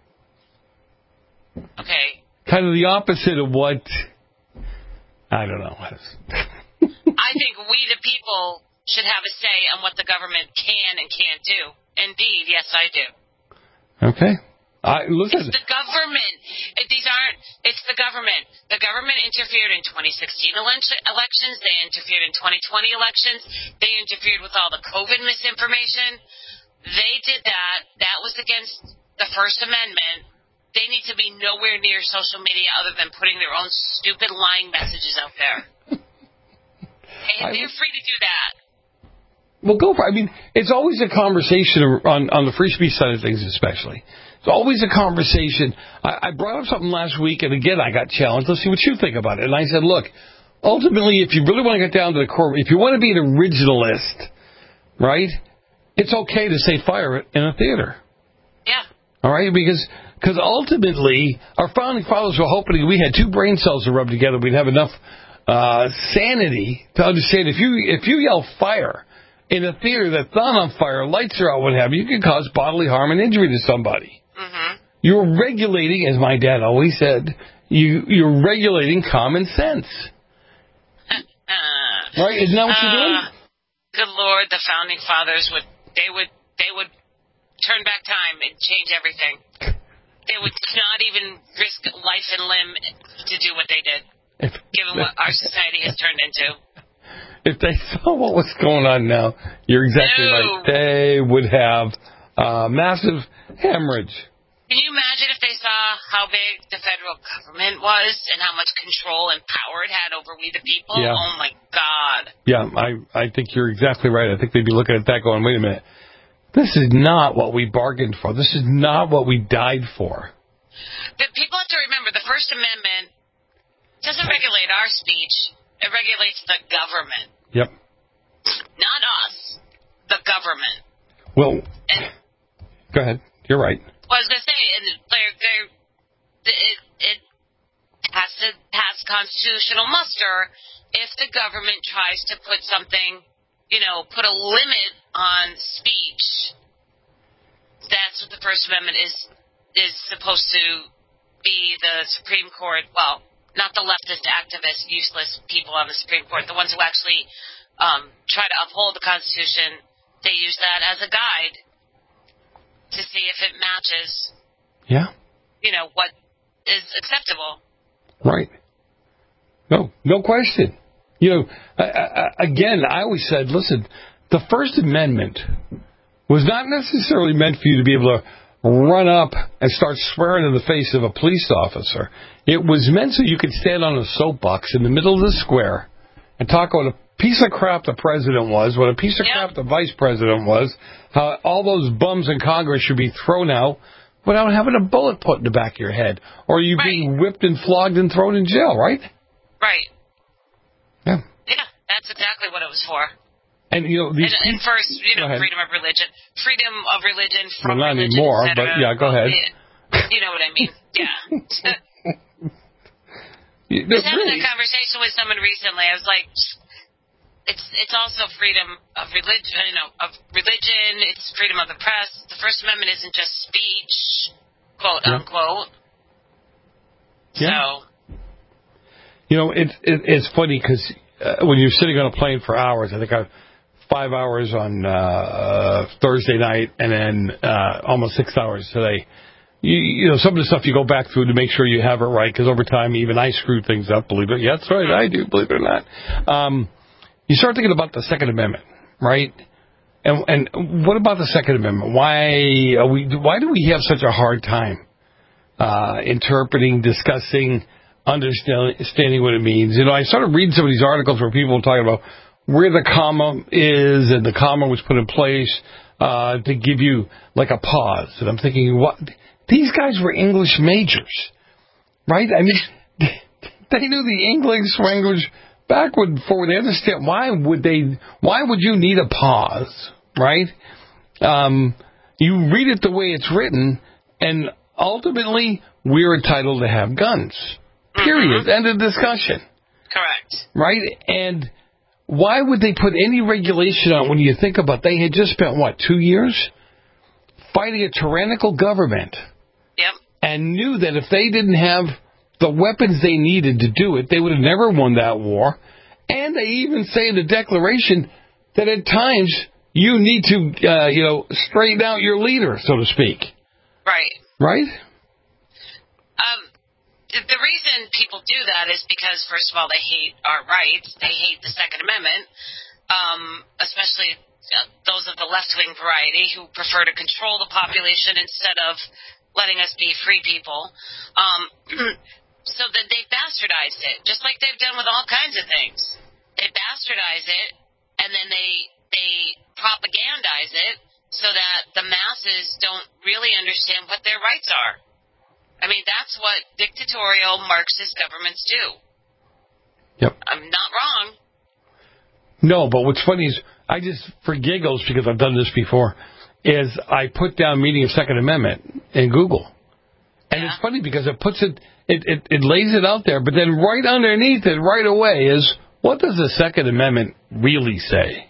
Okay. Kind of the opposite of what, I don't know. I think we, the people, should have a say on what the government can and can't do. Indeed, yes, I do. Okay. I, listen. It's the government. It, these aren't, it's the government. The government interfered in twenty sixteen election, elections. They interfered in twenty twenty elections. They interfered with all the COVID misinformation. They did that. That was against the First Amendment. They need to be nowhere near social media other than putting their own stupid lying messages out there. And they're free to do that. Well, go for it. I mean, it's always a conversation on, on the free speech side of things, especially. It's always a conversation. I, I brought up something last week, and again, I got challenged. Let's see what you think about it. And I said, look, ultimately, if you really want to get down to the core, if you want to be an originalist, right, it's okay to say fire in a theater. Yeah. All right? Because because ultimately, our founding fathers were hoping we had two brain cells to rub together. We'd have enough uh, sanity to understand if you if you yell fire in a theater that's not on fire, lights are out, what have you, you can cause bodily harm and injury to somebody. Mm-hmm. You're regulating, as my dad always said, you, you're regulating common sense. Uh, right? Isn't that what uh, you're doing? Good Lord, the founding fathers would they would they would turn back time and change everything. They would not even risk life and limb to do what they did, if, given what our society has turned into. If they saw what was going on now, you're exactly no. right. They would have uh, massive hemorrhage. Can you imagine if they saw how big the federal government was and how much control and power it had over we the people? Yeah. Oh, my God. Yeah, I, I think you're exactly right. I think they'd be looking at that going, wait a minute. This is not what we bargained for. This is not what we died for. But people have to remember the First Amendment doesn't regulate our speech. It regulates the government. Yep. Not us. The government. Well, and, go ahead. You're right. Well, I was going to say, and they're, they're, it, it has to pass constitutional muster if the government tries to put something, you know, put a limit on speech. That's what the First Amendment is is supposed to be. The Supreme Court, well, not the leftist activist, useless people on the Supreme Court, the ones who actually um, try to uphold the Constitution, they use that as a guide to see if it matches, yeah, you know, what is acceptable. Right. No, no question. You know, I, I, again, I always said, listen, the First Amendment was not necessarily meant for you to be able to run up and start swearing in the face of a police officer. It was meant so you could stand on a soapbox in the middle of the square and talk about a piece of crap the president was, what a piece of yep. crap the vice president was, how all those bums in Congress should be thrown out without having a bullet put in the back of your head, or you right. being whipped and flogged and thrown in jail, right? Right. Yeah. Yeah, that's exactly what it was for. And, you know, these and, and first, you know, freedom of religion. Freedom of religion from well, not religion, anymore, but yeah, go ahead. You know what I mean. Yeah. I was having really. a conversation with someone recently. I was like, it's it's also freedom of religion, you know, of religion. It's freedom of the press. The First Amendment isn't just speech, quote yeah. unquote. Yeah. So, you know, it's it, it's funny because uh, when you're sitting on a plane for hours, I think I five hours on uh, Thursday night, and then uh, almost six hours today. You, you know, some of the stuff you go back through to make sure you have it right, because over time, even I screw things up, believe it. Yeah, that's right, I do, believe it or not. Um, you start thinking about the Second Amendment, right? And and what about the Second Amendment? Why are we? Why do we have such a hard time uh, interpreting, discussing, understanding what it means? You know, I started reading some of these articles where people were talking about where the comma is, and the comma was put in place uh, to give you like a pause. And I'm thinking, what? These guys were English majors, right? I mean, they knew the English language backward and forward. They understand why would they? Why would you need a pause, right? Um, you read it the way it's written, and ultimately, we're entitled to have guns. Period. Mm-hmm. End of discussion. Correct. Right? And why would they put any regulation on when you think about they had just spent, what, two years fighting a tyrannical government? Yep. And knew that if they didn't have the weapons they needed to do it, they would have never won that war. And they even say in the Declaration that at times you need to, uh, you know, straighten out your leader, so to speak. Right. Right? Um, the reason people do that is because, first of all, they hate our rights. They hate the Second Amendment, um, especially uh, those of the left-wing variety who prefer to control the population instead of letting us be free people. Um, so that they bastardized it, just like they've done with all kinds of things. They bastardize it, and then they they propagandize it so that the masses don't really understand what their rights are. I mean, that's what dictatorial Marxist governments do. Yep. I'm not wrong. No, but what's funny is, I just, for giggles, because I've done this before, is I put down meaning of Second Amendment in Google. And yeah. It's funny because it puts it, it, it, it lays it out there, but then right underneath it, right away, is, what does the Second Amendment really say?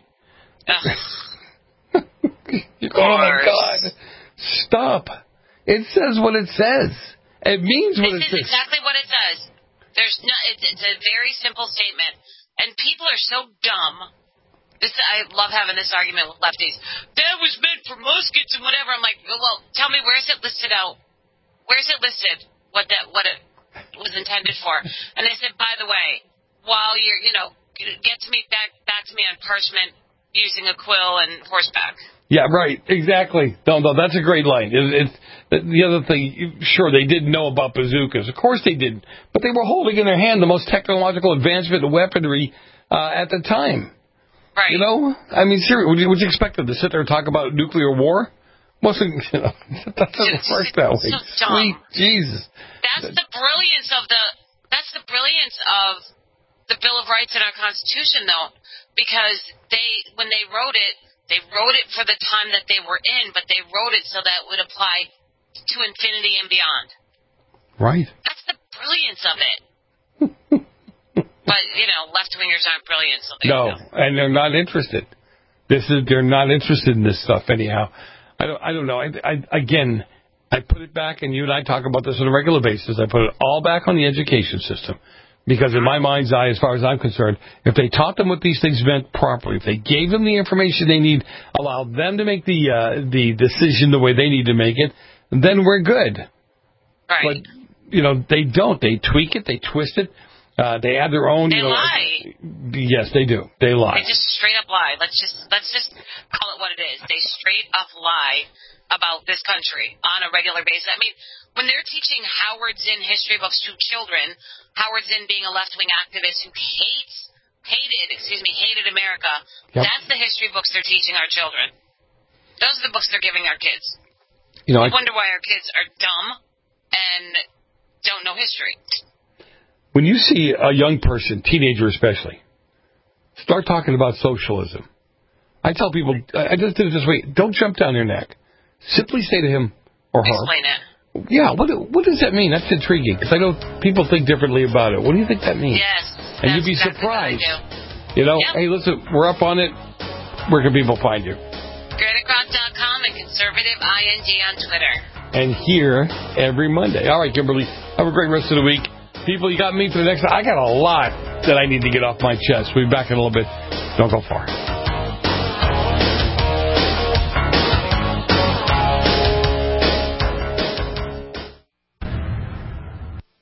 Uh, oh, my God. Stop. It says what it says. It means what it, it says. It's exactly what it says. There's no, it's, it's a very simple statement. And people are so dumb. This, I love having this argument with lefties. That was meant for muskets and whatever. I'm like, well, tell me, where is it listed out? Where is it listed what that what it was intended for? And they said, by the way, while you're, you know, get to me back back to me on parchment using a quill and horseback. Yeah, right. Exactly. No, no, that's a great line. It, it's the other thing. Sure, they didn't know about bazookas. Of course, they didn't. But they were holding in their hand the most technological advancement in weaponry uh, at the time. Right. You know, I mean, seriously, would you, would you expect them to sit there and talk about nuclear war? Wasn't you know? That doesn't work that way. So Sweet Jesus. That's the brilliance of the. That's the brilliance of the Bill of Rights in our Constitution, though, because they, when they wrote it. They wrote it for the time that they were in, but they wrote it so that it would apply to infinity and beyond. Right. That's the brilliance of it. But, you know, left-wingers aren't brilliant, so they No, don't. and they're not interested. This is They're not interested in this stuff anyhow. I don't, I don't know. I, I, again, I put it back, and you and I talk about this on a regular basis. I put it all back on the education system. Because in my mind's eye, as far as I'm concerned, if they taught them what these things meant properly, if they gave them the information they need, allowed them to make the uh, the decision the way they need to make it, then we're good. Right. But, you know, they don't. They tweak it. They twist it. Uh, they add their own. They you know, lie. Yes, they do. They lie. They just straight up lie. Let's just let's just call it what it is. They straight up lie about this country on a regular basis. I mean, when they're teaching Howard Zinn history books to children, Howard Zinn being a left-wing activist who hates, hated, excuse me, hated America, yep. That's the history books they're teaching our children. Those are the books they're giving our kids. You know, I I wonder why our kids are dumb and don't know history. When you see a young person, teenager especially, start talking about socialism, I tell people, I just did it this way, don't jump down their neck. Simply say to him or her. Explain it. Yeah, what what does that mean? That's intriguing, because I know people think differently about it. What do you think that means? Yes. And you'd be exactly surprised. What I do. You know, yep. Hey, listen, we're up on it. Where can people find you? Greta Croft dot com and Conservative I N G on Twitter. And here every Monday. All right, Kimberly, have a great rest of the week. People, you got me for the next... I got a lot that I need to get off my chest. We'll be back in a little bit. Don't go far.